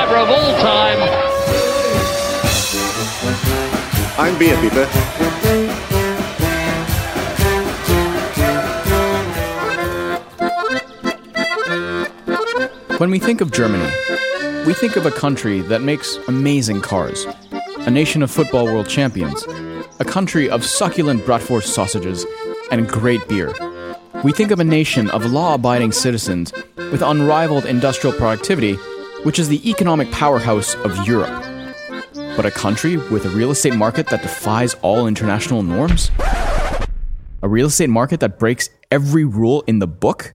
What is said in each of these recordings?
driver of all time. I'm Beer Beeper. When we think of Germany, we think of a country that makes amazing cars, a nation of football world champions, a country of succulent bratwurst sausages, and great beer. We think of a nation of law-abiding citizens with unrivaled industrial productivity, which is the economic powerhouse of Europe. But a country with a real estate market that defies all international norms? A real estate market that breaks every rule in the book?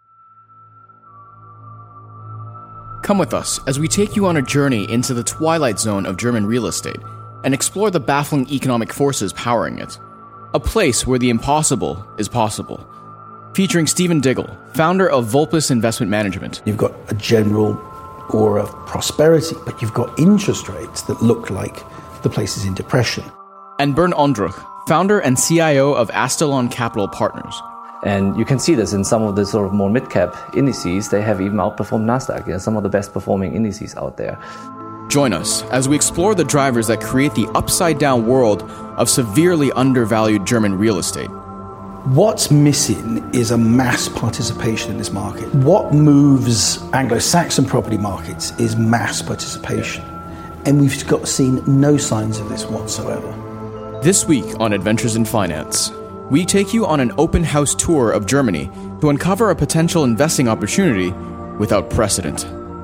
Come with us as we take you on a journey into the twilight zone of German real estate and explore the baffling economic forces powering it. A place where the impossible is possible. Featuring Stephen Diggle, founder of Vulpes Investment Management. You've got a general aura of prosperity, but you've got interest rates that look like the place is in depression. And Bernd Ondruch, founder and CIO of Astalon Capital Partners. And you can see this in some of the sort of more mid-cap indices. They have even outperformed Nasdaq, some of the best performing indices out there. Join us as we explore the drivers that create the upside-down world of severely undervalued German real estate. What's missing is a mass participation in this market. What moves Anglo-Saxon property markets is mass participation. And we've seen no signs of this whatsoever. This week on Adventures in Finance, we take you on an open house tour of Germany to uncover a potential investing opportunity without precedent.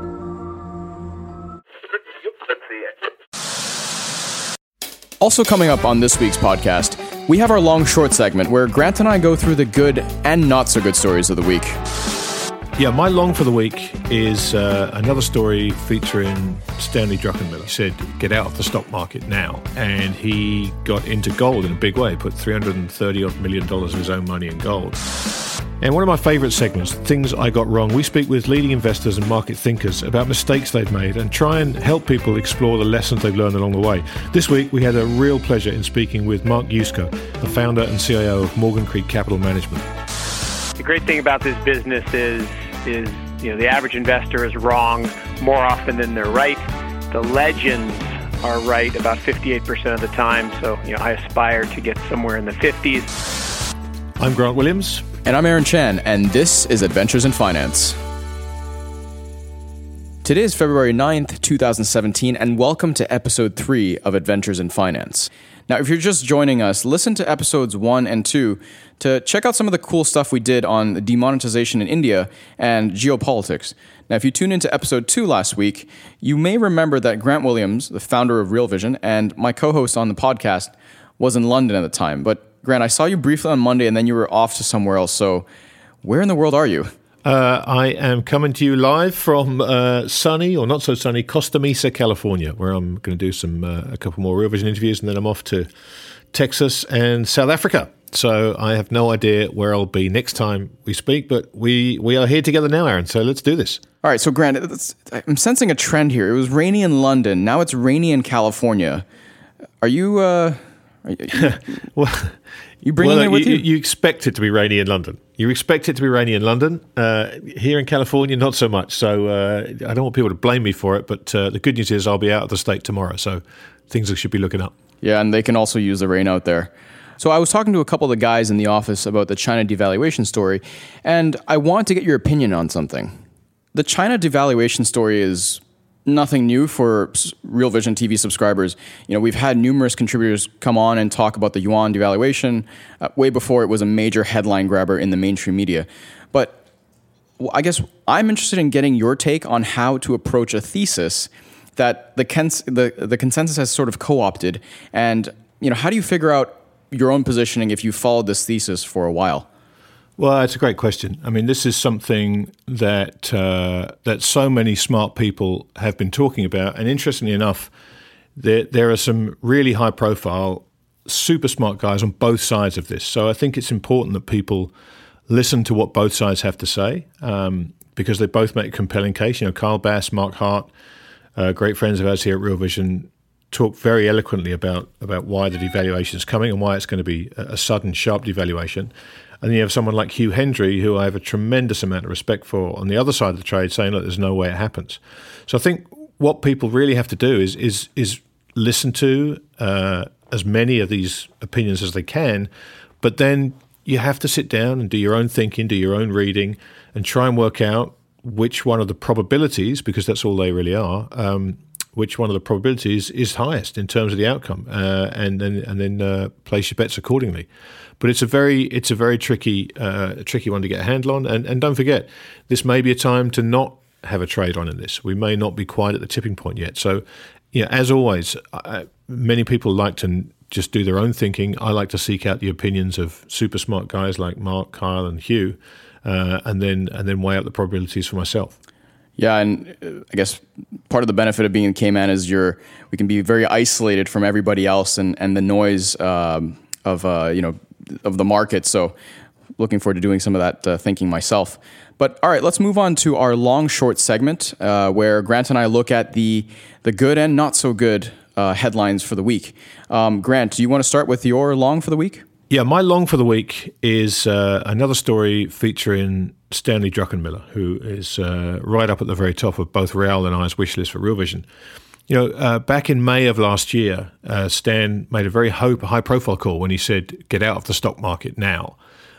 Also coming up on this week's podcast, we have our long short segment where Grant and I go through the good and not so good stories of the week. Yeah, my long for the week is another story featuring Stanley Druckenmiller. He said, get out of the stock market now. And he got into gold in a big way, put $330 million of his own money in gold. And one of my favorite segments, Things I Got Wrong, we speak with leading investors and market thinkers about mistakes they've made and try and help people explore the lessons they've learned along the way. This week, we had a real pleasure in speaking with Mark Yusko, the founder and CIO of Morgan Creek Capital Management. The great thing about this business is the average investor is wrong more often than they're right. The legends are right about 58% of the time. So, I aspire to get somewhere in the 50s. I'm Grant Williams. And I'm Aaron Chan, and this is Adventures in Finance. Today is February 9th, 2017, and welcome to episode 3 of Adventures in Finance. Now, if you're just joining us, listen to episodes 1 and 2 to check out some of the cool stuff we did on demonetization in India and geopolitics. Now, if you tuned into episode 2 last week, you may remember that Grant Williams, the founder of Real Vision, and my co-host on the podcast, was in London at the time. But Grant, I saw you briefly on Monday, and then you were off to somewhere else. So where in the world are you? I am coming to you live from sunny, or not so sunny, Costa Mesa, California, where I'm going to do a couple more Real Vision interviews, and then I'm off to Texas and South Africa. So I have no idea where I'll be next time we speak, but we are here together now, Aaron, so let's do this. All right, so Grant, I'm sensing a trend here. It was rainy in London. Now it's rainy in California. Are you... well, you bringing it with you? You expect it to be rainy in London. You expect it to be rainy in London. Here in California, not so much. So I don't want people to blame me for it, but the good news is I'll be out of the state tomorrow, so things should be looking up. Yeah, and they can also use the rain out there. So I was talking to a couple of the guys in the office about the China devaluation story, and I wanted to get your opinion on something. The China devaluation story is nothing new for Real Vision TV subscribers. We've had numerous contributors come on and talk about the yuan devaluation way before it was a major headline grabber in the mainstream media. But I guess I'm interested in getting your take on how to approach a thesis that the consensus has sort of co-opted. And, how do you figure out your own positioning if you followed this thesis for a while? Well, it's a great question. I mean, this is something that so many smart people have been talking about. And interestingly enough, there are some really high-profile, super smart guys on both sides of this. So I think it's important that people listen to what both sides have to say because they both make a compelling case. Carl Bass, Mark Hart, great friends of ours here at Real Vision, talk very eloquently about why the devaluation is coming and why it's going to be a sudden, sharp devaluation. And then you have someone like Hugh Hendry, who I have a tremendous amount of respect for, on the other side of the trade, saying, look, there's no way it happens. So I think what people really have to do is listen to as many of these opinions as they can, but then you have to sit down and do your own thinking, do your own reading, and try and work out which one of the probabilities, because that's all they really are, which one of the probabilities is highest in terms of the outcome, and then place your bets accordingly. But it's a very tricky one to get a handle on. And don't forget, this may be a time to not have a trade on in this. We may not be quite at the tipping point yet. So, as always, many people like to just do their own thinking. I like to seek out the opinions of super smart guys like Mark, Kyle, and Hugh, and then weigh out the probabilities for myself. Yeah, and I guess part of the benefit of being in Cayman is we can be very isolated from everybody else and the noise of the market. So looking forward to doing some of that thinking myself. But all right, let's move on to our long short segment where Grant and I look at the good and not so good headlines for the week. Grant, do you want to start with your long for the week? Yeah, my long for the week is another story featuring Stanley Druckenmiller, who is right up at the very top of both Raoul and I's wish list for Real Vision. Back in May of last year, Stan made a very high-profile call when he said, get out of the stock market now.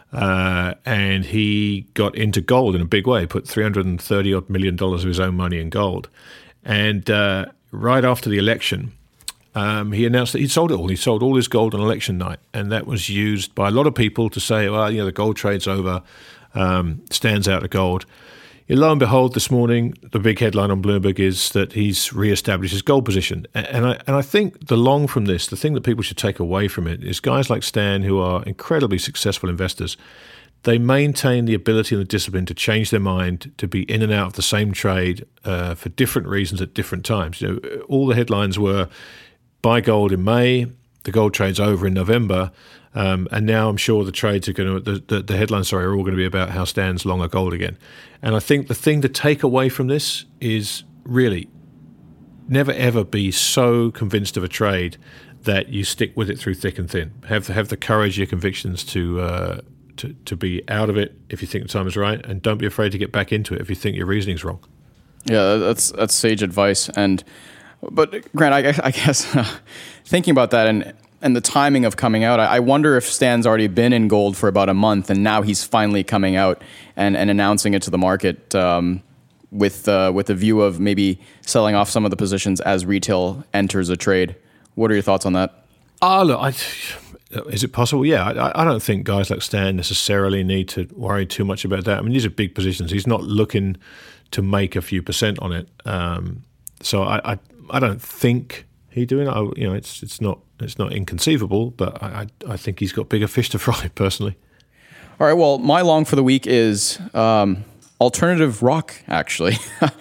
And he got into gold in a big way, put $330 million of his own money in gold. And right after the election, he announced that he'd sold it all. He sold all his gold on election night. And that was used by a lot of people to say, well, the gold trade's over, Stan's out of gold. Lo and behold, this morning, the big headline on Bloomberg is that he's reestablished his gold position. And I think the long from this, the thing that people should take away from it is guys like Stan, who are incredibly successful investors, they maintain the ability and the discipline to change their mind, to be in and out of the same trade for different reasons at different times. All the headlines were buy gold in May, the gold trade's over in November, and now I'm sure the trades are going to, the headlines, are all going to be about how Stan's long a gold again. And I think the thing to take away from this is really never ever be so convinced of a trade that you stick with it through thick and thin. Have the courage, your convictions to be out of it if you think the time is right, and don't be afraid to get back into it if you think your reasoning's wrong. Yeah, that's sage advice. But Grant, I guess thinking about that and the timing of coming out, I wonder if Stan's already been in gold for about a month and now he's finally coming out and announcing it to the market with the view of maybe selling off some of the positions as retail enters a trade. What are your thoughts on that? Look, is it possible? Yeah, I don't think guys like Stan necessarily need to worry too much about that. I mean, these are big positions. He's not looking to make a few percent on it. So I don't think he's doing it. It's not inconceivable, but I think he's got bigger fish to fry personally. All right. Well, my long for the week is alternative rock. Actually,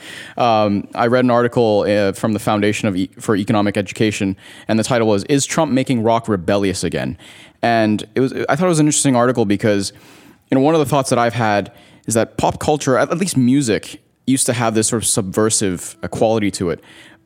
I read an article from the Foundation for Economic Education, and the title was "Is Trump Making Rock Rebellious Again?" And I thought it was an interesting article because one of the thoughts that I've had is that pop culture, at least music, used to have this sort of subversive quality to it.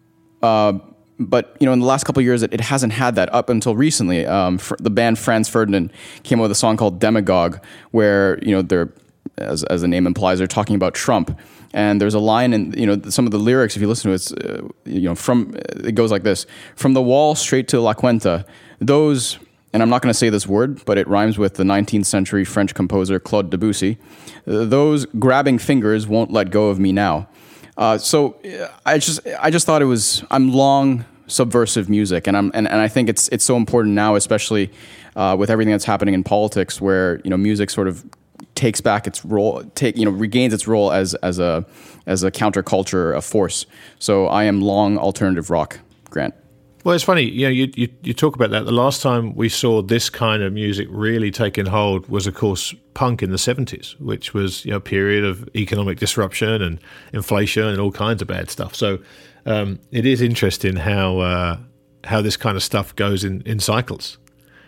But in the last couple of years, it hasn't had that up until recently. The band Franz Ferdinand came up with a song called "Demagogue," where they're, as the name implies, they're talking about Trump. And there's a line in some of the lyrics, if you listen to it, it goes like this: "From the wall straight to La Cuenta, those." And I'm not going to say this word, but it rhymes with the 19th century French composer Claude Debussy. "Those grabbing fingers won't let go of me now." So I just thought I'm long subversive music, and I think it's so important now, especially with everything that's happening in politics, where music sort of takes back its role, regains its role as a counterculture force. So I am long alternative rock, Grant. Well, it's funny, you talk about that. The last time we saw this kind of music really taking hold was, of course, punk in the 70s, which was a period of economic disruption and inflation and all kinds of bad stuff. So it is interesting how this kind of stuff goes in cycles.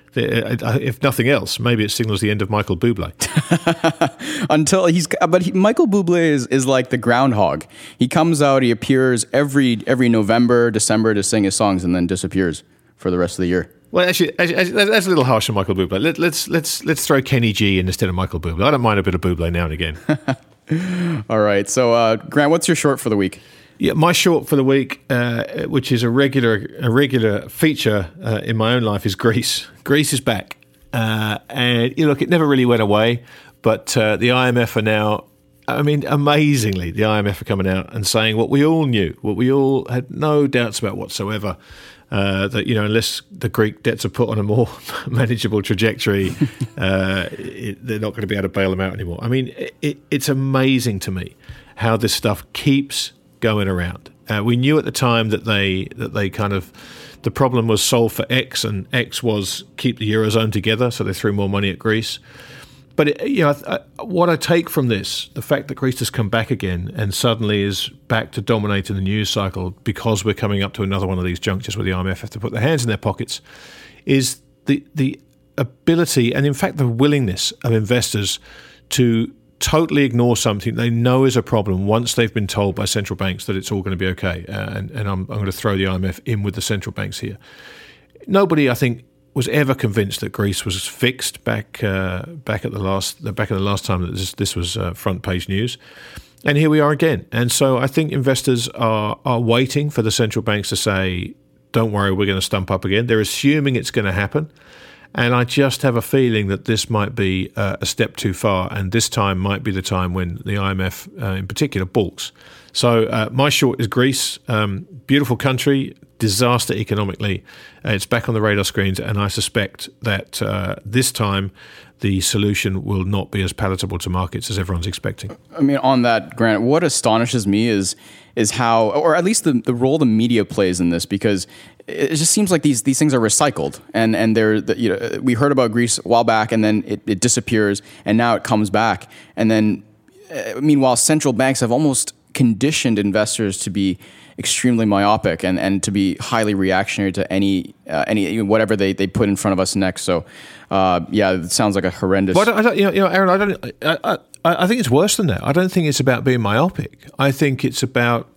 If nothing else, maybe it signals the end of Michael Bublé. Michael Bublé is like the groundhog. He comes out, he appears every November, December to sing his songs, and then disappears for the rest of the year. Well, actually, that's a little harsh on Michael Bublé. Let's throw Kenny G in instead of Michael Bublé. I don't mind a bit of Bublé now and again. All right. So, Grant, what's your short for the week? Yeah, my short for the week, which is a regular feature in my own life, is Greece. Greece is back, and look, it never really went away, but the IMF are now. I mean, amazingly, the IMF are coming out and saying what we all knew, what we all had no doubts about whatsoever. That unless the Greek debts are put on a more manageable trajectory, they're not going to be able to bail them out anymore. I mean, it's amazing to me how this stuff keeps going around. We knew at the time that they kind of the problem was solved for X, and X was keep the Eurozone together, so they threw more money at Greece. But what I take from this, the fact that Greece has come back again and suddenly is back to dominating the news cycle because we're coming up to another one of these junctures where the IMF have to put their hands in their pockets, is the ability and, in fact, the willingness of investors to totally ignore something they know is a problem once they've been told by central banks that it's all going to be okay. And I'm going to throw the IMF in with the central banks here. Nobody, I think, was ever convinced that Greece was fixed back at the last time that this was front page news, and here we are again. And so I think investors are waiting for the central banks to say, "Don't worry, we're going to stump up again." They're assuming it's going to happen, and I just have a feeling that this might be a step too far, and this time might be the time when the IMF, in particular, balks. So my short is Greece, beautiful country. Disaster economically. It's back on the radar screens, and I suspect that this time the solution will not be as palatable to markets as everyone's expecting. I mean, on that, Grant, what astonishes me is how, or at least the role the media plays in this, because it just seems like these things are recycled, and we heard about Greece a while back, and then it disappears, and now it comes back, and then meanwhile central banks have almost conditioned investors to be extremely myopic and to be highly reactionary to any whatever they put in front of us next. So, it sounds like a horrendous. But Aaron, I think it's worse than that. I don't think it's about being myopic. I think it's about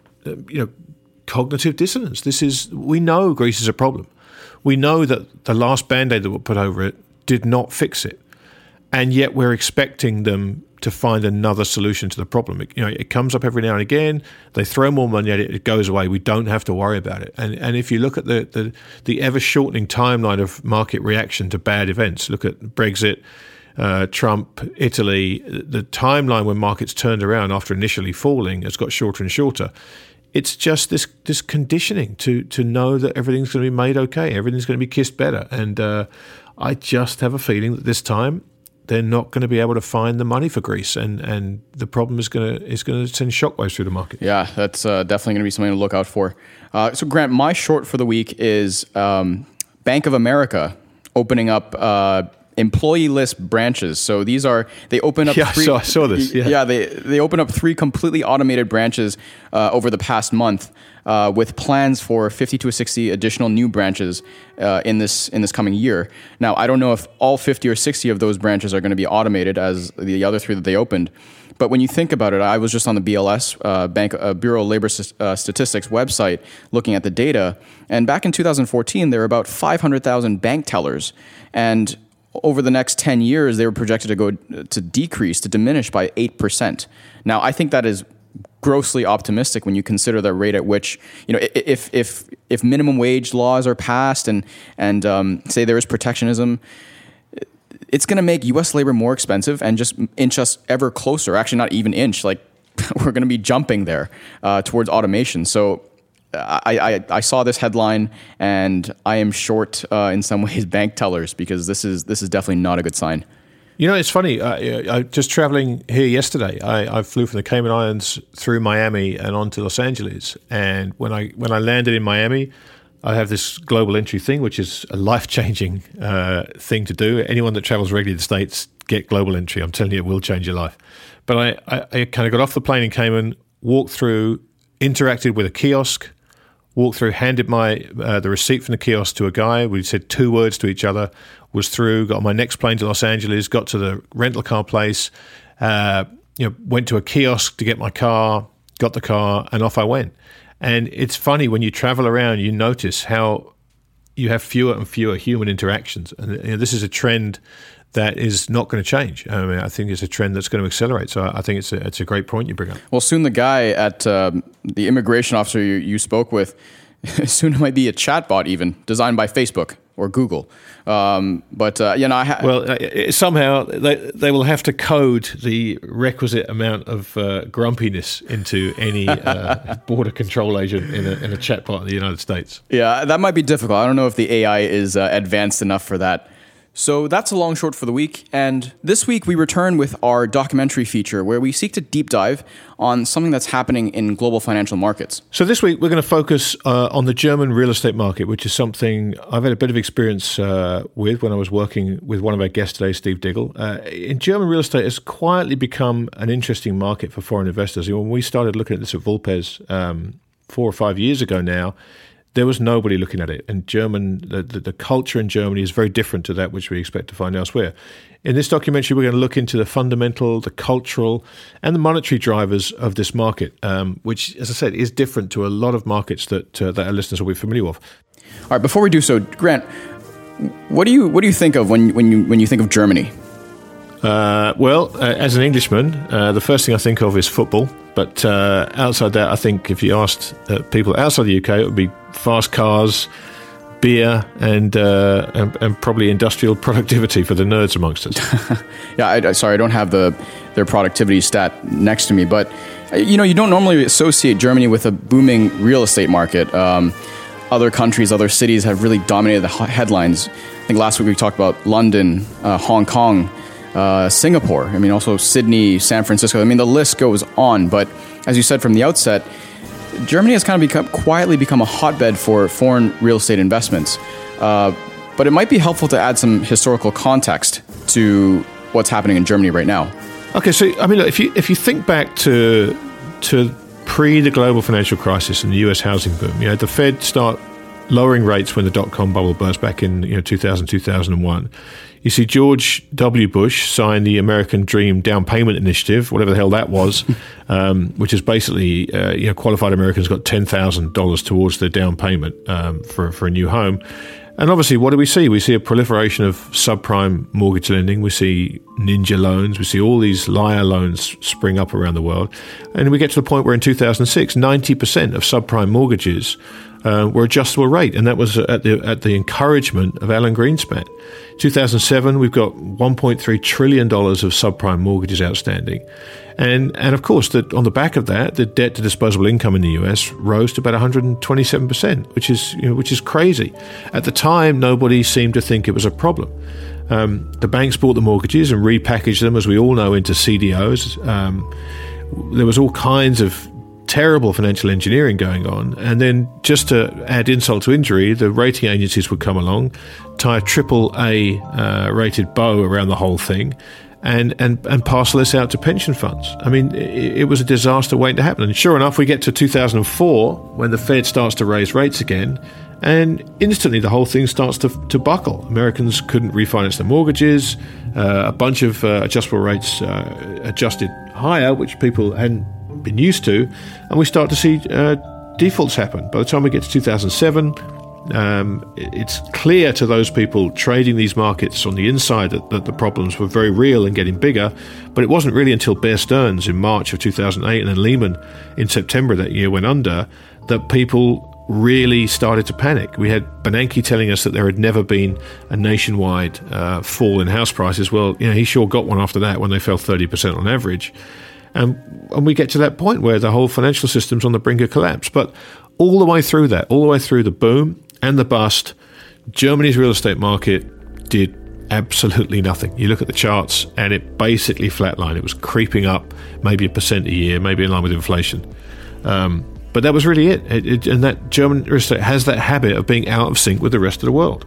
cognitive dissonance. We know Greece is a problem. We know that the last Band-Aid that were put over it did not fix it, and yet we're expecting them to find another solution to the problem. It comes up every now and again. They throw more money at it. It goes away. We don't have to worry about it. And if you look at the ever shortening timeline of market reaction to bad events, look at Brexit, Trump, Italy. The timeline when markets turned around after initially falling has got shorter and shorter. It's just this conditioning to know that everything's going to be made okay. Everything's going to be kissed better. And I just have a feeling that this time they're not going to be able to find the money for Greece, and the problem is going to send shockwaves through the market. Yeah, that's definitely going to be something to look out for. So, Grant, my short for the week is Bank of America opening up employee list branches. So they open up. Yeah, I saw this. Yeah, they open up 3 completely automated branches over the past month, with plans for 50 to 60 additional new branches in this coming year. Now, I don't know if all 50 or 60 of those branches are going to be automated as the other 3 that they opened. But when you think about it, I was just on the BLS, Bureau of Labor Statistics website, looking at the data. And back in 2014, there were about 500,000 bank tellers. And over the next 10 years, they were projected to diminish by 8%. Now, I think that is grossly optimistic when you consider the rate at which, if minimum wage laws are passed and say there is protectionism, it's going to make U.S. labor more expensive and just inch us ever closer. Actually, not even inch, like we're going to be jumping there towards automation. So I saw this headline, and I am short in some ways bank tellers, because this is definitely not a good sign. It's funny. I just traveling here yesterday. I flew from the Cayman Islands through Miami and on to Los Angeles. And when I landed in Miami, I have this global entry thing, which is a life-changing thing to do. Anyone that travels regularly to the States, get global entry. I'm telling you, it will change your life. But I kind of got off the plane in Cayman, walked through, interacted with a kiosk, walked through, handed the receipt from the kiosk to a guy. We said 2 words to each other, was through, got on my next plane to Los Angeles, got to the rental car place, went to a kiosk to get my car, got the car, and off I went. And it's funny, when you travel around, you notice how you have fewer and fewer human interactions. And this is a trend that is not going to change. I mean, I think it's a trend that's going to accelerate. So I think it's a great point you bring up. Well, soon the guy at the immigration officer you spoke with, soon it might be a chatbot even designed by Facebook or Google. Somehow they will have to code the requisite amount of grumpiness into any border control agent in a chatbot in the United States. Yeah, that might be difficult. I don't know if the AI is advanced enough for that. So that's a long short for the week. And this week we return with our documentary feature where we seek to deep dive on something that's happening in global financial markets. So this week we're going to focus on the German real estate market, which is something I've had a bit of experience with when I was working with one of our guests today, Steve Diggle. In German real estate has quietly become an interesting market for foreign investors. When we started looking at this at Vulpes 4 or 5 years ago now, there was nobody looking at it. And the culture in Germany is very different to that which we expect to find elsewhere. In this documentary, we're going to look into the fundamental, the cultural, and the monetary drivers of this market, which, as I said, is different to a lot of markets that our listeners will be familiar with. All right, before we do so, Grant, what do you think of when you think of Germany? As an Englishman, the first thing I think of is football. But outside that, I think if you asked people outside the UK, it would be fast cars, beer, and probably industrial productivity for the nerds amongst us. Yeah, I don't have their productivity stat next to me, but you don't normally associate Germany with a booming real estate market. Other countries, other cities have really dominated the headlines. I think last week we talked about London, Hong Kong, Singapore, also Sydney, San Francisco. The list goes on. But as you said from the outset, Germany has kind of quietly become a hotbed for foreign real estate investments. But it might be helpful to add some historical context to what's happening in Germany right now. Okay, so look, if you think back to pre the global financial crisis and the US housing boom, the Fed start lowering rates when the dot-com bubble burst back in 2000, 2001. You see George W. Bush sign the American Dream Down Payment Initiative, whatever the hell that was, which is basically qualified Americans got $10,000 towards their down payment for a new home. And obviously, what do we see? We see a proliferation of subprime mortgage lending. We see ninja loans. We see all these liar loans spring up around the world. And we get to the point where in 2006, 90% of subprime mortgages were adjustable rate, and that was at the encouragement of Alan Greenspan. 2007, we've got $1.3 trillion of subprime mortgages outstanding, and of course, on the back of that, the debt to disposable income in the US rose to about 127%, which is crazy. At the time, nobody seemed to think it was a problem. The banks bought the mortgages and repackaged them, as we all know, into CDOs. There was all kinds of terrible financial engineering going on, and then just to add insult to injury, the rating agencies would come along, tie a AAA rated bow around the whole thing, and parcel this out to pension funds. It was a disaster waiting to happen. And sure enough, we get to 2004 when the Fed starts to raise rates again, and instantly the whole thing starts to buckle. Americans couldn't refinance their mortgages. A bunch of adjustable rates adjusted higher, which people hadn't been used to, and we start to see defaults happen. By the time we get to 2007, it's clear to those people trading these markets on the inside that the problems were very real and getting bigger. But it wasn't really until Bear Stearns in March of 2008 and then Lehman in September that year went under that people really started to panic. We had Bernanke telling us that there had never been a nationwide fall in house prices. Well, he sure got one after that when they fell 30% on average. And we get to that point where the whole financial system's on the brink of collapse. But all the way through that, all the way through the boom and the bust, Germany's real estate market did absolutely nothing. You look at the charts and it basically flatlined. It was creeping up maybe 1% a year, maybe in line with inflation. But that was really it. And that German real estate has that habit of being out of sync with the rest of the world.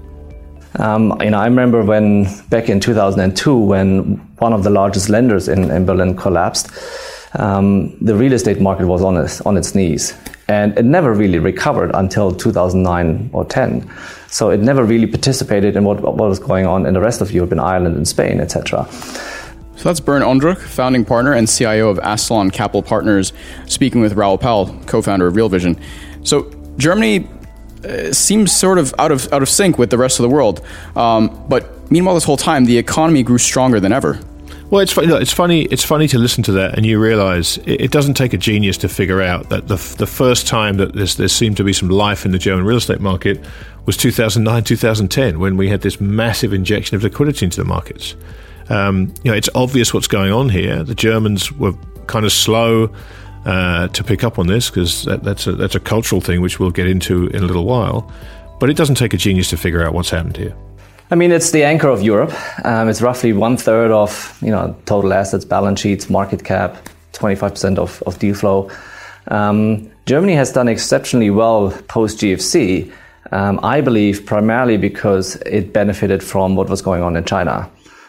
I remember when back in 2002, when one of the largest lenders in Berlin collapsed, the real estate market was on its knees, and it never really recovered until 2009 or 10. So it never really participated in what was going on in the rest of Europe, in Ireland and Spain, etc. So that's Bernd Ondruch, founding partner and CIO of Astalon Capital Partners, speaking with Raoul Pal, co-founder of Real Vision. So Germany seems sort of out of sync with the rest of the world. But meanwhile, this whole time, the economy grew stronger than ever. Well, it's funny. Look, it's funny to listen to that, and you realise it doesn't take a genius to figure out that the first time that there seemed to be some life in the German real estate market was 2009, 2010, when we had this massive injection of liquidity into the markets. It's obvious what's going on here. The Germans were kind of slow to pick up on this because that's a cultural thing which we'll get into in a little while. But it doesn't take a genius to figure out what's happened here. I mean, it's the anchor of Europe. It's roughly 1/3 of total assets, balance sheets, market cap, 25% of deal flow. Germany has done exceptionally well post GFC. I believe primarily because it benefited from what was going on in China.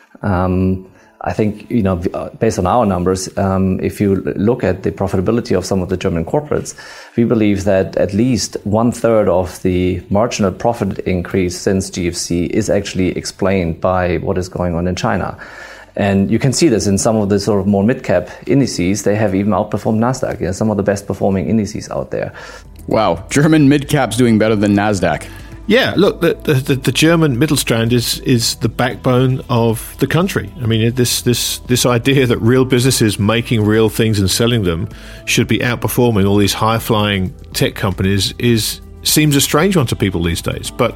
I think, based on our numbers, if you look at the profitability of some of the German corporates, we believe that at least 1/3 of the marginal profit increase since GFC is actually explained by what is going on in China. And you can see this in some of the sort of more mid-cap indices. They have even outperformed NASDAQ, some of the best performing indices out there. Wow, German mid-caps doing better than NASDAQ. Yeah, look, the German Mittelstand is the backbone of the country. I mean, this idea that real businesses making real things and selling them should be outperforming all these high-flying tech companies seems a strange one to people these days. But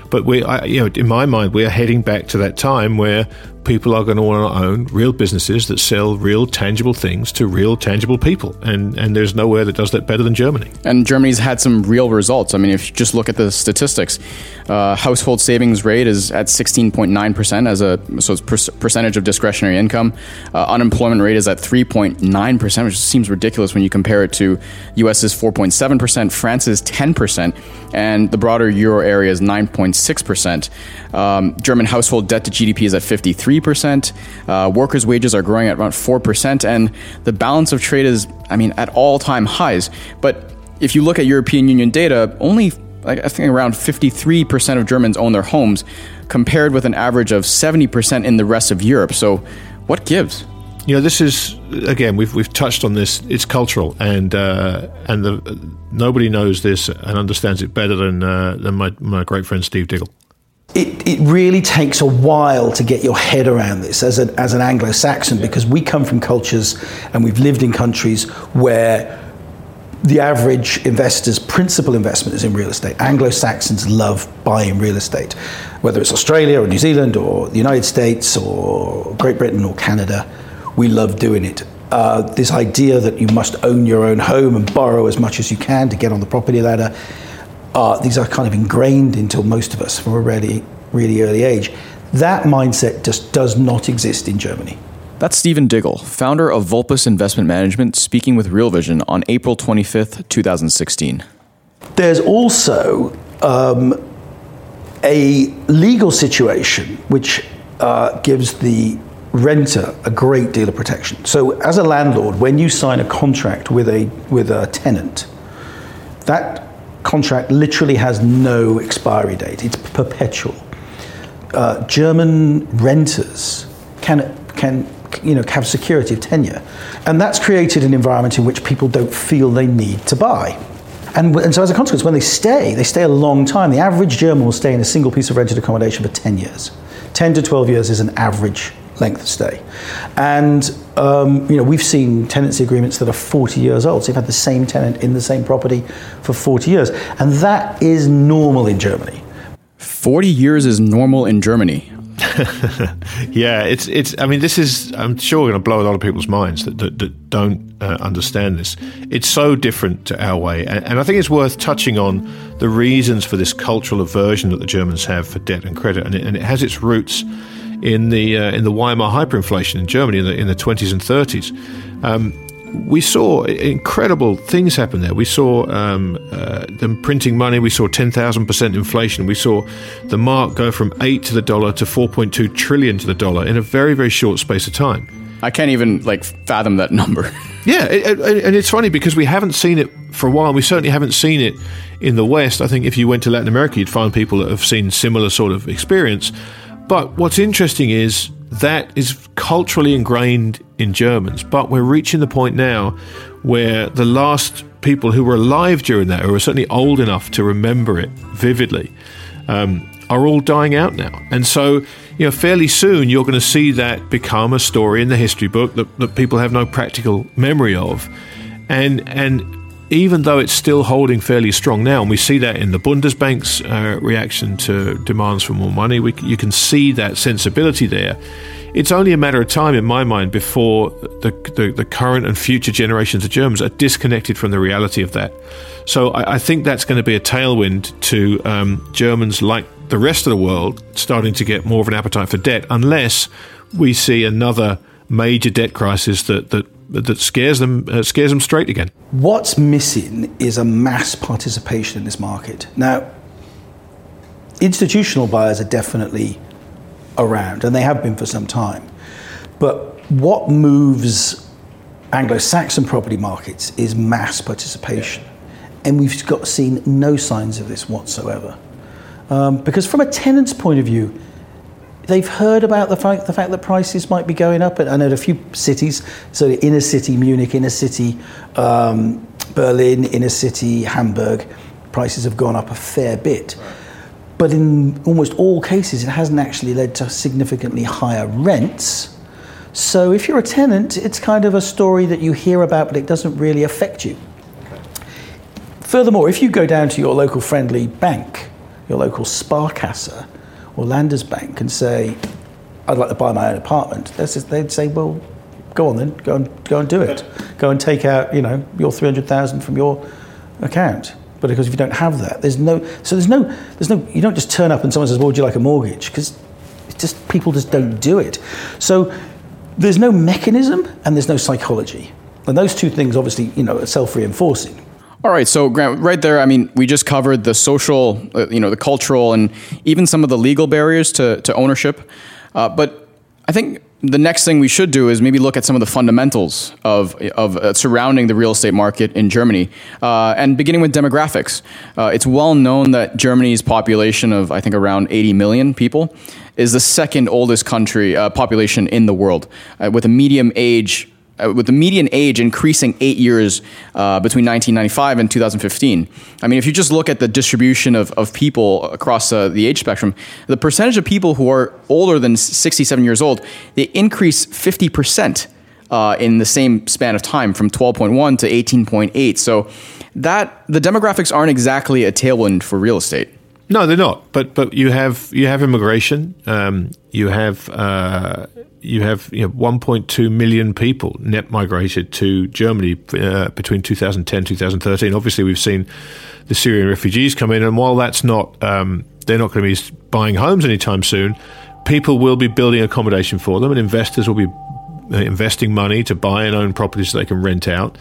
in my mind, we are heading back to that time where people are going to want to own real businesses that sell real tangible things to real tangible people. And there's nowhere that does that better than Germany. And Germany's had some real results. I mean, if you just look at the statistics, household savings rate is at 16.9% so it's percentage of discretionary income. Unemployment rate is at 3.9%, which seems ridiculous when you compare it to US's 4.7%, France's 10%, and the broader Euro area is 9.6%. German household debt to GDP is at 53%. Workers' wages are growing at around 4%, and the balance of trade is, at all-time highs. But if you look at European Union data, only, I think, around 53% of Germans own their homes, compared with an average of 70% in the rest of Europe. So, what gives? This is, again, we've touched on this. It's cultural, and nobody knows this and understands it better than my great friend Steve Diggle. It really takes a while to get your head around this as an Anglo-Saxon, because we come from cultures and we've lived in countries where the average investor's principal investment is in real estate. Anglo-Saxons love buying real estate, whether it's Australia or New Zealand or the United States or Great Britain or Canada. We love doing it. This idea that you must own your own home and borrow as much as you can to get on the property ladder, these are kind of ingrained into most of us from a really, really early age. That mindset just does not exist in Germany. That's Stephen Diggle, founder of Vulpes Investment Management, speaking with Real Vision on April 25th, 2016. There's also a legal situation which gives the renter a great deal of protection. So as a landlord, when you sign a contract with a tenant, that contract literally has no expiry date. It's perpetual. German renters can have security of tenure, and that's created an environment in which people don't feel they need to buy. And so as a consequence, when they stay a long time. The average German will stay in a single piece of rented accommodation for 10 years. 10 to 12 years is an average length of stay. And we've seen tenancy agreements that are 40 years old. So you've had the same tenant in the same property for 40 years. And that is normal in Germany. 40 years is normal in Germany. Yeah, this is, I'm sure, going to blow a lot of people's minds that don't understand this. It's so different to our way. And I think it's worth touching on the reasons for this cultural aversion that the Germans have for debt and credit. And it has its roots in the Weimar hyperinflation in Germany in the 20s and 30s. We saw incredible things happen there. We saw them printing money. We saw 10,000% inflation. We saw the mark go from 8 to the dollar to 4.2 trillion to the dollar in a very, very short space of time. I can't even fathom that number. Yeah, and it's funny because we haven't seen it for a while. We certainly haven't seen it in the West. I think if you went to Latin America, you'd find people that have seen similar sort of experience. But what's interesting is that is culturally ingrained in Germans. But we're reaching the point now where the last people who were alive during that, who are certainly old enough to remember it vividly, are all dying out now. And so, fairly soon you're going to see that become a story in the history book that people have no practical memory of. And even though it's still holding fairly strong now, and we see that in the Bundesbank's reaction to demands for more money, you can see that sensibility there. It's only a matter of time, in my mind, before the current and future generations of Germans are disconnected from the reality of that. So I think that's going to be a tailwind to Germans, like the rest of the world, starting to get more of an appetite for debt, unless we see another major debt crisis that scares them straight again. What's missing is a mass participation in this market. Now, institutional buyers are definitely around, and they have been for some time. But what moves Anglo-Saxon property markets is mass participation. And we've seen no signs of this whatsoever. Because from a tenant's point of view, they've heard about the fact that prices might be going up. And I know a few cities, so the inner city Munich, inner city Berlin, inner city Hamburg, prices have gone up a fair bit. But in almost all cases, it hasn't actually led to significantly higher rents. So if you're a tenant, it's kind of a story that you hear about, but it doesn't really affect you. Okay. Furthermore, if you go down to your local friendly bank, your local Sparkasse or Landesbank, and say, I'd like to buy my own apartment, they'd say, well, go on then, go and do it. Go and take out, your 300,000 from your account. But because if you don't have that, there's no, you don't just turn up and someone says, well, would you like a mortgage? Because people just don't do it. So there's no mechanism and there's no psychology. And those two things obviously, are self-reinforcing. All right, so Grant, right there, we just covered the social, the cultural, and even some of the legal barriers to ownership. But I think the next thing we should do is maybe look at some of the fundamentals of surrounding the real estate market in Germany, and beginning with demographics. It's well known that Germany's population of, I think, around 80 million people is the second oldest country population in the world, with a median age increasing 8 years between 1995 and 2015. If you just look at the distribution of people across the age spectrum, the percentage of people who are older than 67 years old, they increase 50% in the same span of time, from 12.1 to 18.8. So the demographics aren't exactly a tailwind for real estate. No, they're not. But you have immigration. You have 1.2 million people net migrated to Germany between 2010 and 2013. Obviously, we've seen the Syrian refugees come in, and while that's not, they're not going to be buying homes anytime soon. People will be building accommodation for them, and investors will be investing money to buy and own properties that they can rent out.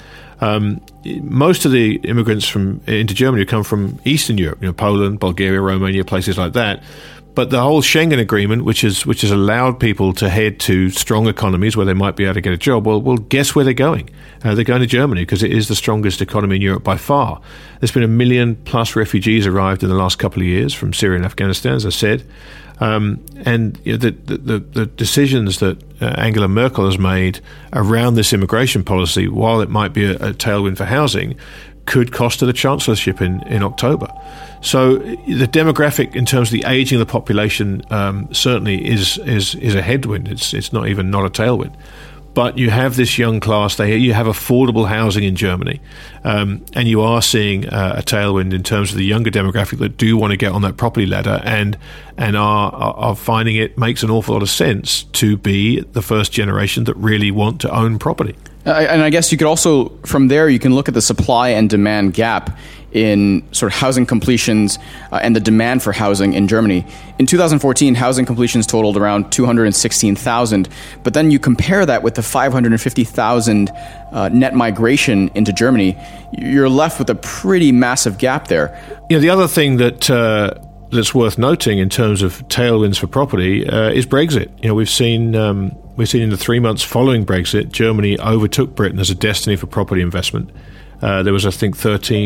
Most of the immigrants into Germany come from Eastern Europe, Poland, Bulgaria, Romania, places like that. But the whole Schengen agreement, which has allowed people to head to strong economies where they might be able to get a job, well, guess where they're going? They're going to Germany because it is the strongest economy in Europe by far. There's been 1 million plus refugees arrived in the last couple of years from Syria and Afghanistan, as I said. And the decisions that Angela Merkel has made around this immigration policy, while it might be a tailwind for housing, could cost her the chancellorship in October. So the demographic, in terms of the aging of the population, certainly is a headwind. It's not a tailwind. But you have this young class. You have affordable housing in Germany, and you are seeing a tailwind in terms of the younger demographic that do want to get on that property ladder and are finding it makes an awful lot of sense to be the first generation that really want to own property. And I guess you could also, from there, you can look at the supply and demand gap in sort of housing completions and the demand for housing in Germany. In 2014, housing completions totaled around 216,000, but then you compare that with the 550,000 net migration into Germany, you're left with a pretty massive gap there. The other thing that's worth noting in terms of tailwinds for property is Brexit. We've seen in the 3 months following Brexit, Germany overtook Britain as a destiny for property investment. There was, I think,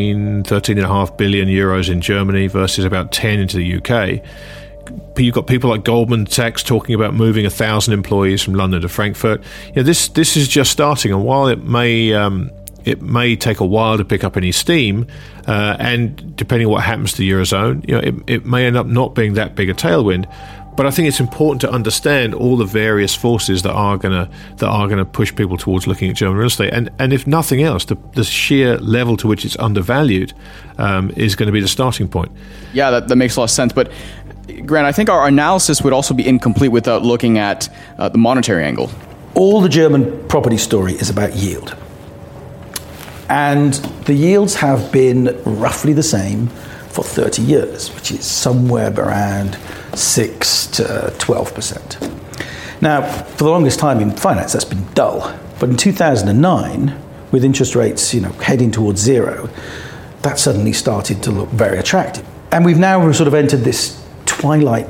13.5 billion euros in Germany versus about 10 into the UK. You've got people like Goldman Sachs talking about moving 1,000 employees from London to Frankfurt. This is just starting, and while it may it may take a while to pick up any steam, and depending on what happens to the Eurozone, it may end up not being that big a tailwind. But I think it's important to understand all the various forces that are going to push people towards looking at German real estate, and if nothing else, the sheer level to which it's undervalued is going to be the starting point. Yeah, that makes a lot of sense. But Grant, I think our analysis would also be incomplete without looking at the monetary angle. All the German property story is about yield. And the yields have been roughly the same for 30 years, which is somewhere around 6 to 12%. Now, for the longest time in finance, that's been dull. But in 2009, with interest rates, heading towards zero, that suddenly started to look very attractive. And we've now sort of entered this twilight,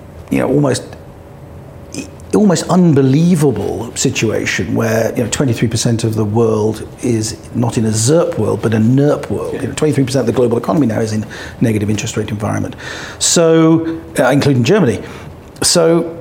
almost unbelievable situation where 23% of the world is not in a ZERP world but a NERP world. 23% of the global economy now is in negative interest rate environment, so including Germany. So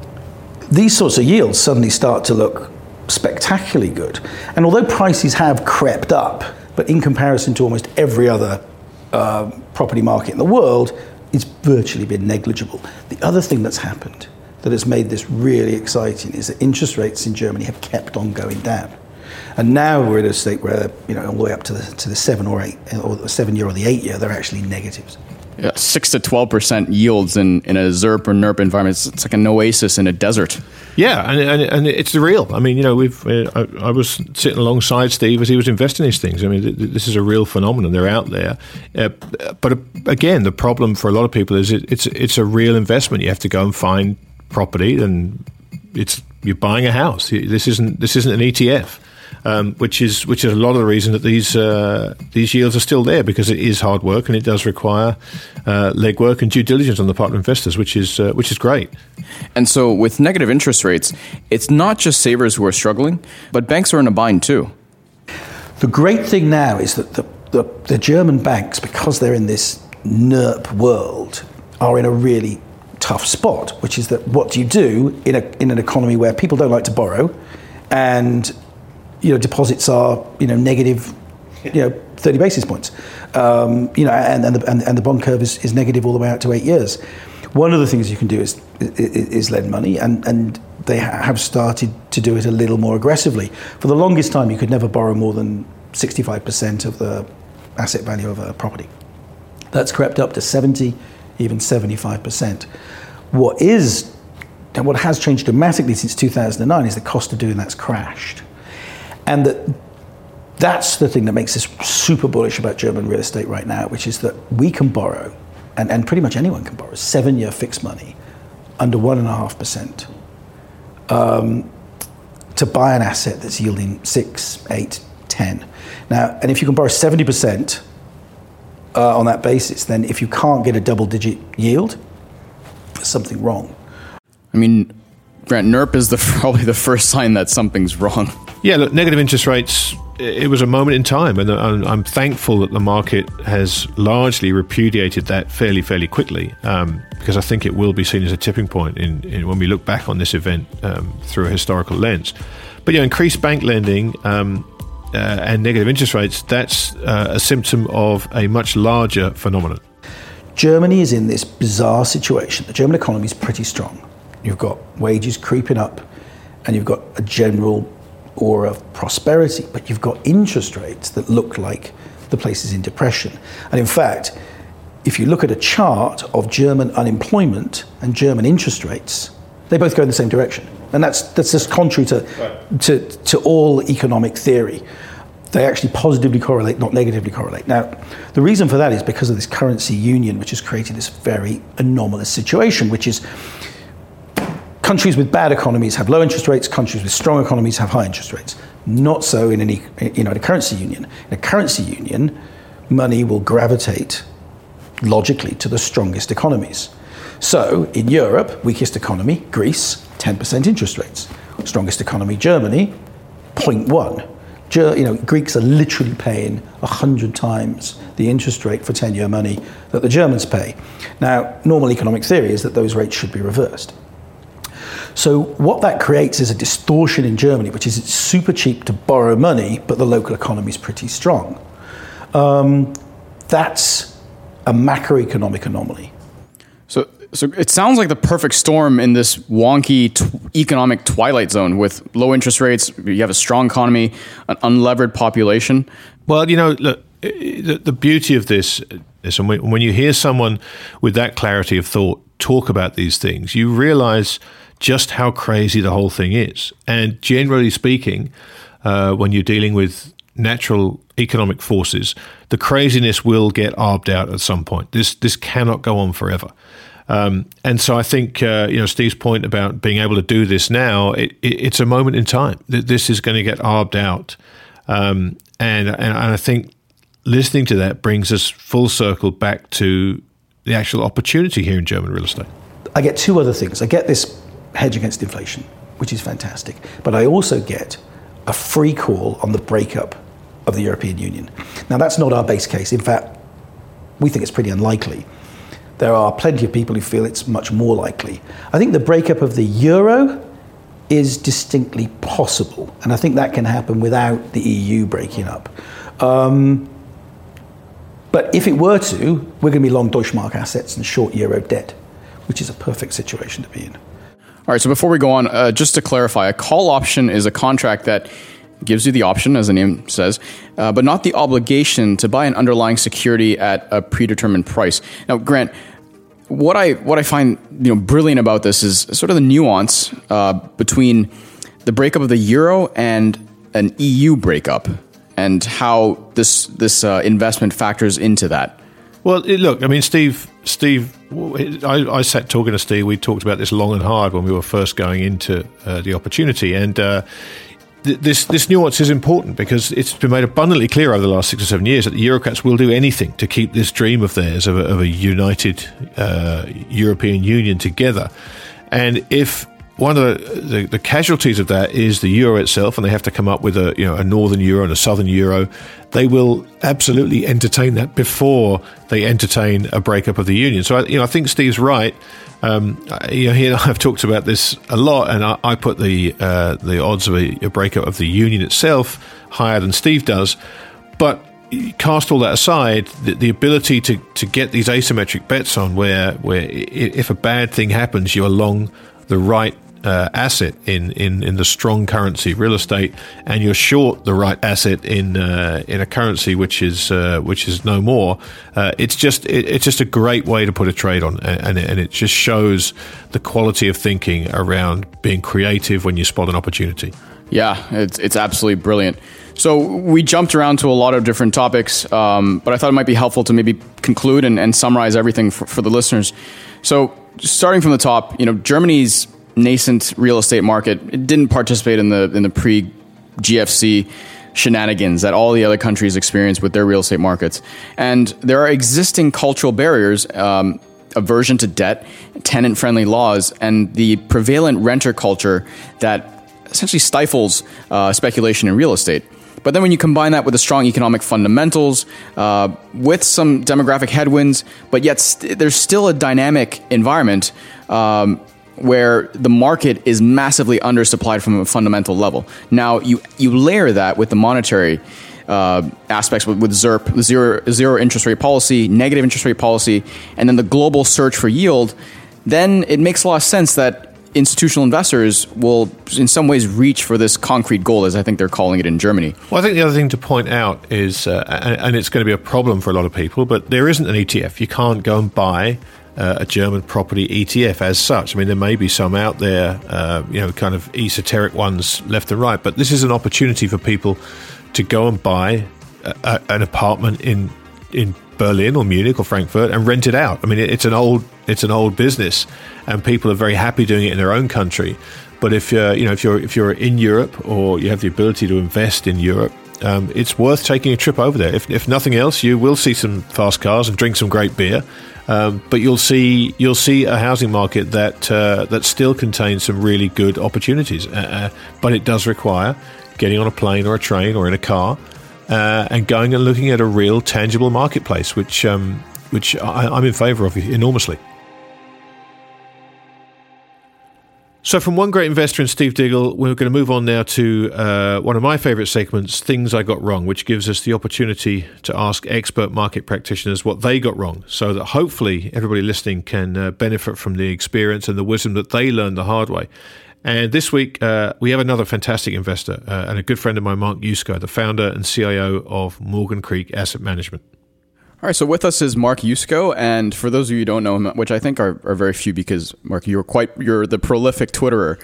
these sorts of yields suddenly start to look spectacularly good. And although prices have crept up, but in comparison to almost every other property market in the world, it's virtually been negligible. The other thing that's happened that has made this really exciting is that interest rates in Germany have kept on going down. And now we're in a state where, all the way up to the 7 or 8, or the 7 year or the 8 year, they're actually negatives. Yeah, 6 to 12% yields in a ZERP or NERP environment. It's like an oasis in a desert. Yeah, and it's real. I mean, I was sitting alongside Steve as he was investing in these things. I mean, this is a real phenomenon. They're out there. But again, the problem for a lot of people is it's a real investment. You have to go and find property, and you're buying a house. This isn't an ETF. Which is a lot of the reason that these yields are still there, because it is hard work and it does require legwork and due diligence on the part of investors, which is great. And so, with negative interest rates, it's not just savers who are struggling, but banks are in a bind too. The great thing now is that the German banks, because they're in this NERP world, are in a really tough spot. Which is that what do you do in an economy where people don't like to borrow, and deposits are, negative, 30 basis points, and the bond curve is negative all the way out to 8 years. One of the things you can do is lend money, and they have started to do it a little more aggressively. For the longest time, you could never borrow more than 65% of the asset value of a property. That's crept up to 70, even 75%. What has changed dramatically since 2009 is the cost of doing that's crashed. And that's the thing that makes us super bullish about German real estate right now, which is that we can borrow, and pretty much anyone can borrow, 7-year fixed money under 1.5% to buy an asset that's yielding 6, 8, 10. Now, and if you can borrow 70% on that basis, then if you can't get a double-digit yield, there's something wrong. I mean, Grant, NERP is probably the first sign that something's wrong. Yeah, look, negative interest rates, it was a moment in time, and I'm thankful that the market has largely repudiated that fairly quickly, because I think it will be seen as a tipping point in when we look back on this event through a historical lens. But increased bank lending and negative interest rates, that's a symptom of a much larger phenomenon. Germany is in this bizarre situation. The German economy is pretty strong. You've got wages creeping up, and you've got a general aura of prosperity, but you've got interest rates that look like the place is in depression. And in fact, if you look at a chart of German unemployment and German interest rates, they both go in the same direction. And that's just contrary to all economic theory. They actually positively correlate, not negatively correlate. Now, the reason for that is because of this currency union, which has created this very anomalous situation, which is countries with bad economies have low interest rates, countries with strong economies have high interest rates. Not so in a currency union. In a currency union, money will gravitate logically to the strongest economies. So in Europe, weakest economy, Greece, 10% interest rates. Strongest economy, Germany, 0.1. Greeks are literally paying 100 times the interest rate for 10-year money that the Germans pay. Now, normal economic theory is that those rates should be reversed. So what that creates is a distortion in Germany, which is it's super cheap to borrow money, but the local economy is pretty strong. That's a macroeconomic anomaly. So it sounds like the perfect storm in this wonky economic twilight zone with low interest rates. You have a strong economy, an unlevered population. Well, look, the beauty of this is when you hear someone with that clarity of thought talk about these things, you realize just how crazy the whole thing is. And generally speaking, when you're dealing with natural economic forces, the craziness will get arbed out at some point. This cannot go on forever. And so I think, Steve's point about being able to do this now, it's a moment in time. This is going to get arbed out. And I think listening to that brings us full circle back to the actual opportunity here in German real estate. I get two other things. I get this hedge against inflation, which is fantastic. But I also get a free call on the breakup of the European Union. Now, that's not our base case. In fact, we think it's pretty unlikely. There are plenty of people who feel it's much more likely. I think the breakup of the euro is distinctly possible, and I think that can happen without the EU breaking up. But if it were to, we're going to be long Deutschmark assets and short euro debt, which is a perfect situation to be in. All right, so before we go on, just to clarify, a call option is a contract that gives you the option, as the name says, but not the obligation to buy an underlying security at a predetermined price. Now, Grant, what I find brilliant about this is sort of the nuance between the breakup of the euro and an EU breakup, and how this investment factors into that. Well, look, I mean, Steve, I sat talking to Steve. We talked about this long and hard when we were first going into the opportunity, and this nuance is important because it's been made abundantly clear over the last 6 or 7 years that the Eurocrats will do anything to keep this dream of theirs of a united European Union together. And if one of the casualties of that is the euro itself, and they have to come up with a northern euro and a southern euro, they will absolutely entertain that before they entertain a breakup of the union. So I think Steve's right. He and I have talked about this a lot, and I put the odds of a breakup of the union itself higher than Steve does. But cast all that aside, the ability to get these asymmetric bets on where if a bad thing happens, you're long the right asset in the strong currency real estate, and you're short the right asset in a currency which is no more. It's just a great way to put a trade on, and it just shows the quality of thinking around being creative when you spot an opportunity. Yeah, it's absolutely brilliant. So we jumped around to a lot of different topics, but I thought it might be helpful to maybe conclude and summarize everything for the listeners. So starting from the top, Germany's nascent real estate market, it didn't participate in the pre-GFC shenanigans that all the other countries experienced with their real estate markets. And there are existing cultural barriers, aversion to debt, tenant-friendly laws, and the prevalent renter culture that essentially stifles speculation in real estate. But then when you combine that with the strong economic fundamentals, with some demographic headwinds, but yet there's still a dynamic environment where the market is massively undersupplied from a fundamental level. Now, you layer that with the monetary aspects with ZIRP, zero interest rate policy, negative interest rate policy, and then the global search for yield, then it makes a lot of sense that institutional investors will in some ways reach for this concrete goal, as I think they're calling it in Germany. Well, I think the other thing to point out is, and it's going to be a problem for a lot of people, but there isn't an ETF. You can't go and buy a German property ETF as such. I mean, there may be some out there, kind of esoteric ones left and right, but this is an opportunity for people to go and buy an apartment in Berlin or Munich or Frankfurt and rent it out. I mean, it's an old business, and people are very happy doing it in their own country. But if you're in Europe or you have the ability to invest in Europe, it's worth taking a trip over there. If nothing else, you will see some fast cars and drink some great beer. But you'll see a housing market that still contains some really good opportunities. But it does require getting on a plane or a train or in a car and going and looking at a real tangible marketplace, which I'm in favour of enormously. So from one great investor in Steve Diggle, we're going to move on now to one of my favorite segments, Things I Got Wrong, which gives us the opportunity to ask expert market practitioners what they got wrong, so that hopefully everybody listening can benefit from the experience and the wisdom that they learned the hard way. And this week, we have another fantastic investor and a good friend of mine, Mark Yusko, the founder and CIO of Morgan Creek Asset Management. All right, so with us is Mark Yusko, and for those of you who don't know him, which I think are very few because, Mark, you're the prolific Twitterer.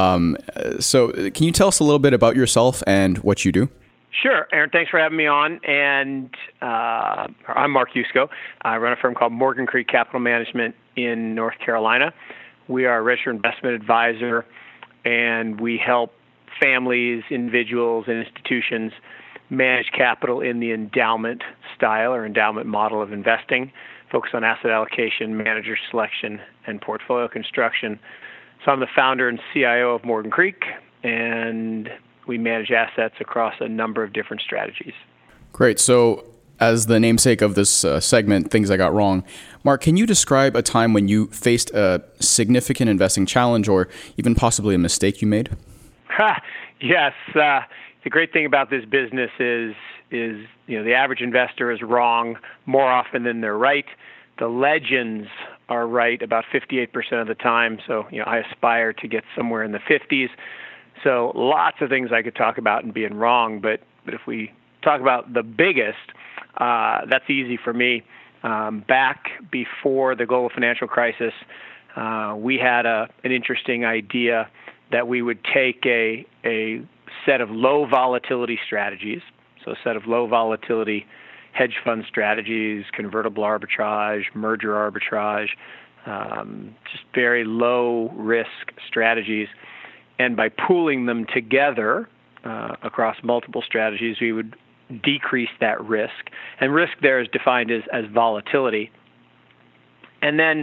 So can you tell us a little bit about yourself and what you do? Sure, Aaron, thanks for having me on. And I'm Mark Yusko. I run a firm called Morgan Creek Capital Management in North Carolina. We are a registered investment advisor, and we help families, individuals, and institutions manage capital in the endowment style or endowment model of investing, focus on asset allocation, manager selection, and portfolio construction. So I'm the founder and CIO of Morgan Creek, and we manage assets across a number of different strategies. Great. So as the namesake of this segment, Things I Got Wrong, Mark, can you describe a time when you faced a significant investing challenge or even possibly a mistake you made? Yes. The great thing about this business is the average investor is wrong more often than they're right. The legends are right about 58% of the time. So I aspire to get somewhere in the 50s. So lots of things I could talk about and being wrong, but if we talk about the biggest, that's easy for me. Back before the global financial crisis, we had an interesting idea that we would take a set of low volatility strategies, so a set of low volatility hedge fund strategies, convertible arbitrage, merger arbitrage, just very low risk strategies. And by pooling them together across multiple strategies, we would decrease that risk. And risk there is defined as volatility. And then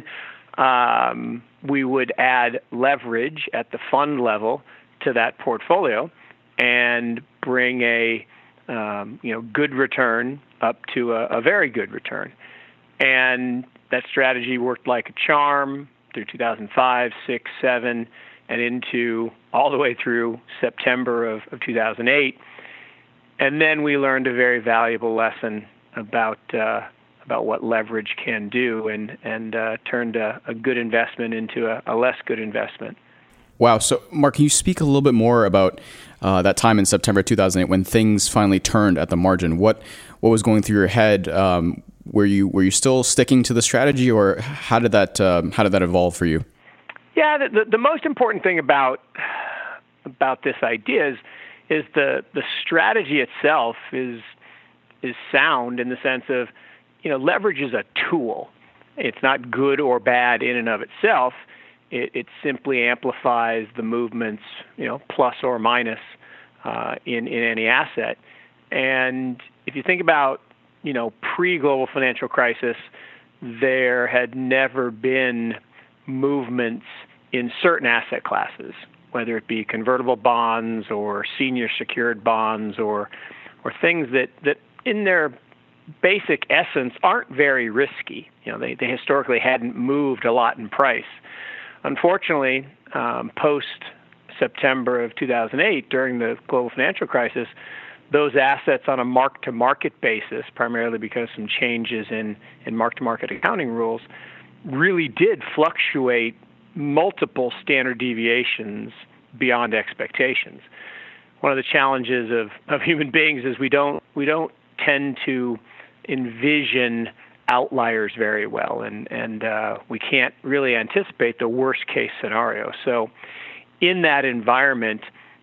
we would add leverage at the fund level to that portfolio and bring a good return up to a very good return. And that strategy worked like a charm through 2005, 6, 7, and into all the way through September of 2008. And then we learned a very valuable lesson about what leverage can do and turned a good investment into a less good investment. Wow. So, Mark, can you speak a little bit more about that time in September 2008 when things finally turned at the margin? What was going through your head? Were you still sticking to the strategy, or how did that evolve for you? Yeah, the most important thing about this idea is the strategy itself is sound in the sense of leverage is a tool. It's not good or bad in and of itself. It simply amplifies the movements, plus or minus in any asset. And if you think about, pre-global financial crisis, there had never been movements in certain asset classes, whether it be convertible bonds or senior secured bonds or things that in their basic essence aren't very risky. They historically hadn't moved a lot in price. Unfortunately, post-September of 2008, during the global financial crisis, those assets on a mark-to-market basis, primarily because some changes in mark-to-market accounting rules, really did fluctuate multiple standard deviations beyond expectations. One of the challenges of human beings is we don't tend to envision outliers very well, and we can't really anticipate the worst case scenario. So in that environment,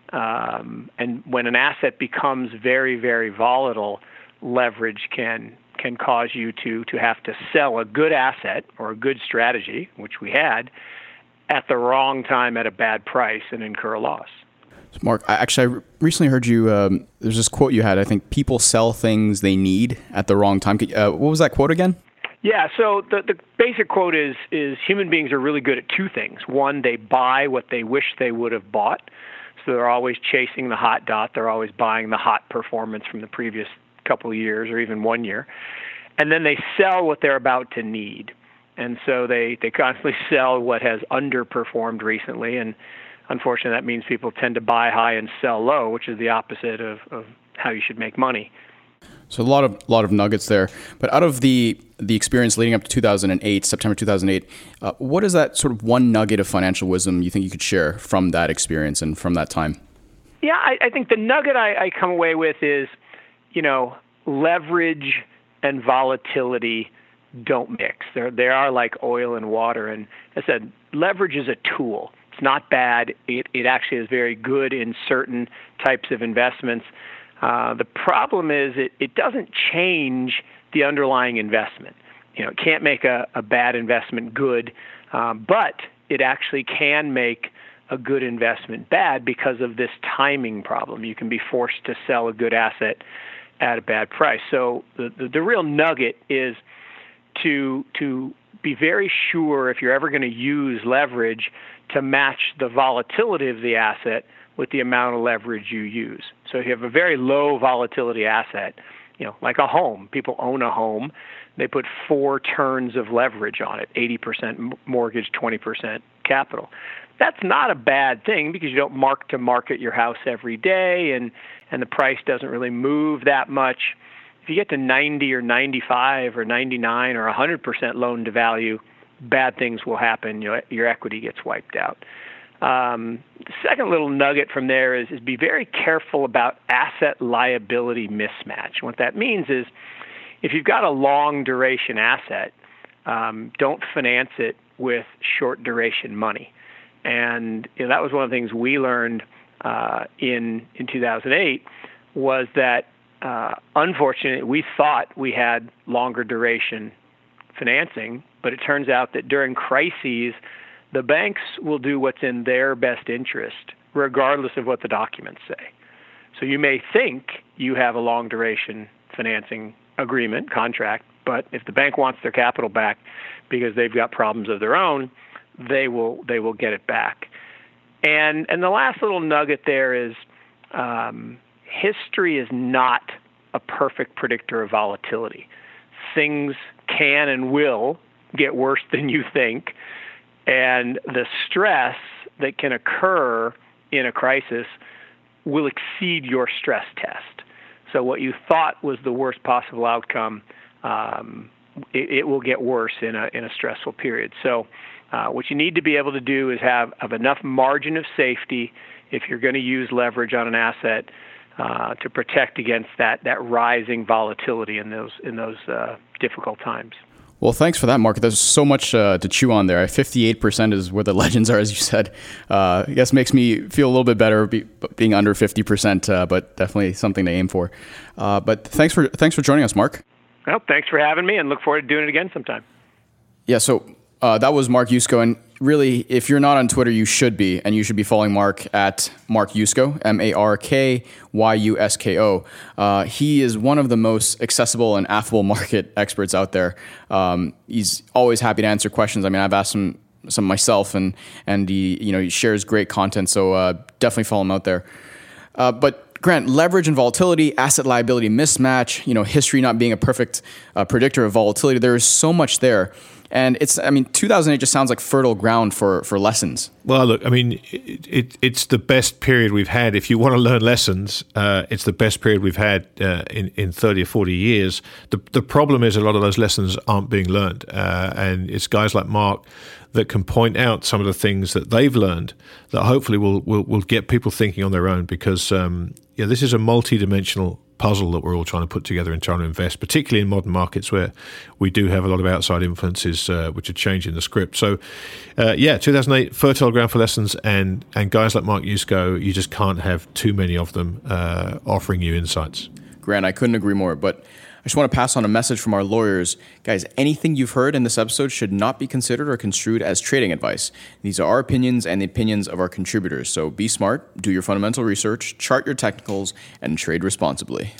and when an asset becomes very, very volatile, leverage can cause you to have to sell a good asset or a good strategy, which we had, at the wrong time at a bad price and incur a loss. Mark, I recently heard you, there's this quote you had, I think, people sell things they need at the wrong time. What was that quote again? Yeah, so the basic quote is human beings are really good at two things. One, they buy what they wish they would have bought. So they're always chasing the hot dot. They're always buying the hot performance from the previous couple of years or even 1 year. And then they sell what they're about to need. And so they constantly sell what has underperformed recently. And unfortunately, that means people tend to buy high and sell low, which is the opposite of how you should make money. So a lot of nuggets there. But out of the experience leading up to 2008, September 2008, what is that sort of one nugget of financial wisdom you think you could share from that experience and from that time? Yeah, I think the nugget I come away with is, leverage and volatility don't mix. They are like oil and water. And as I said, leverage is a tool. It's not bad. It actually is very good in certain types of investments. The problem is it doesn't change the underlying investment. It can't make a bad investment good, but it actually can make a good investment bad because of this timing problem. You can be forced to sell a good asset at a bad price. So the real nugget is to be very sure, if you're ever going to use leverage, to match the volatility of the asset with the amount of leverage you use. So if you have a very low volatility asset, like a home, people own a home, they put 4 turns of leverage on it, 80% mortgage, 20% capital. That's not a bad thing because you don't mark to market your house every day and the price doesn't really move that much. If you get to 90 or 95 or 99 or 100% loan to value, bad things will happen. Your equity gets wiped out. The second little nugget from there is be very careful about asset liability mismatch. What that means is if you've got a long duration asset, don't finance it with short duration money. And that was one of the things we learned in 2008 was that unfortunately we thought we had longer duration financing, but it turns out that during crises, the banks will do what's in their best interest, regardless of what the documents say. So you may think you have a long duration financing agreement, contract, but if the bank wants their capital back because they've got problems of their own, they will get it back. And the last little nugget there is history is not a perfect predictor of volatility. Things can and will get worse than you think. And the stress that can occur in a crisis will exceed your stress test. So what you thought was the worst possible outcome, it will get worse in a stressful period. So what you need to be able to do is have enough margin of safety if you're going to use leverage on an asset to protect against that rising volatility in those difficult times. Well, thanks for that, Mark. There's so much to chew on there. 58% is where the legends are, as you said. I guess makes me feel a little bit better being under 50%, but definitely something to aim for. But thanks for joining us, Mark. Well, thanks for having me, and look forward to doing it again sometime. Yeah, so that was Mark Yusko, and really, if you're not on Twitter, you should be, and you should be following Mark at Mark Yusko, MarkYusko. He is one of the most accessible and affable market experts out there. He's always happy to answer questions. I mean, I've asked him some myself, and he shares great content. So definitely follow him out there. But Grant, leverage and volatility, asset liability mismatch, history not being a perfect predictor of volatility. There is so much there. And 2008 just sounds like fertile ground for lessons. Well, look, it's the best period we've had. If you want to learn lessons, it's the best period we've had in 30 or 40 years. The problem is a lot of those lessons aren't being learned. And it's guys like Mark that can point out some of the things that they've learned that hopefully will get people thinking on their own, because this is a multi-dimensional puzzle that we're all trying to put together and trying to invest, particularly in modern markets where we do have a lot of outside influences which are changing the script. So 2008, fertile ground for lessons, and guys like Mark Yusko, you just can't have too many of them offering you insights. Grant, I couldn't agree more, but I just want to pass on a message from our lawyers. Guys, anything you've heard in this episode should not be considered or construed as trading advice. These are our opinions and the opinions of our contributors. So be smart, do your fundamental research, chart your technicals, and trade responsibly.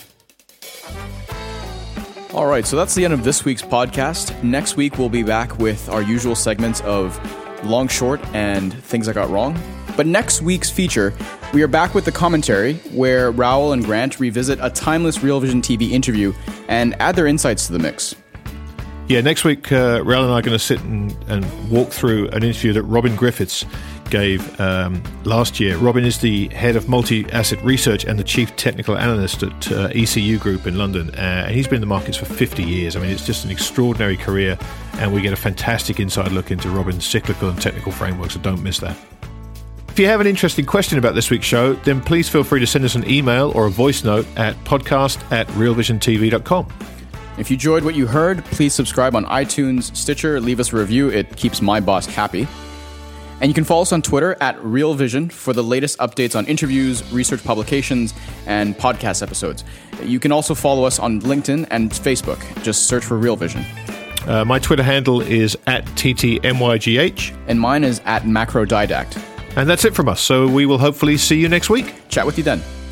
All right, so that's the end of this week's podcast. Next week, we'll be back with our usual segments of long, short, and things I got wrong. But next week's feature, we are back with the commentary, where Raoul and Grant revisit a timeless Real Vision TV interview and add their insights to the mix. Yeah, next week, Raoul and I are going to sit and walk through an interview that Robin Griffiths gave last year. Robin is the head of multi-asset research and the chief technical analyst at ECU Group in London. And he's been in the markets for 50 years. I mean, it's just an extraordinary career, and we get a fantastic inside look into Robin's cyclical and technical framework, so don't miss that. If you have an interesting question about this week's show, then please feel free to send us an email or a voice note at podcast@realvisiontv.com. If you enjoyed what you heard, please subscribe on iTunes, Stitcher, leave us a review. It keeps my boss happy. And you can follow us on Twitter at Real Vision for the latest updates on interviews, research publications, and podcast episodes. You can also follow us on LinkedIn and Facebook. Just search for Real Vision. My Twitter handle is @TTMYGH. And mine is @MacroDidact. And that's it from us. So we will hopefully see you next week. Chat with you then.